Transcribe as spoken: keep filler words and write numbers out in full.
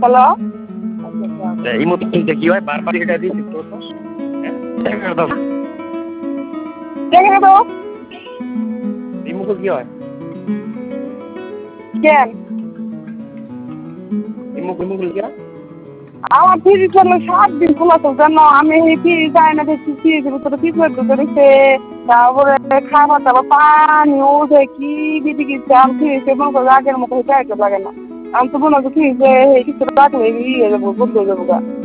hello এই মতো কি হয় বারবার এটা দিচ্ছি তো দেখে তো রিমুভ কি হয় কেন রিমুভ রিমুভ কি হয় আমার ফ্রিজ চলে সাত দিন খোলা তো কেন আমি ফ্রিজ যাই না দেখছি ফ্রিজের ভিতরে কি করে ঢুকেছে তারপরে খাবার দাবার পানি ওঠে কি বিধি গেছে আমি ফ্রিজে মনে করো আগের মতো হইতে লাগে না আমি তো মনে হচ্ছে ফ্রিজে কিছু রাখলে ইয়ে যাবো বন্ধ হয়ে যাবো গা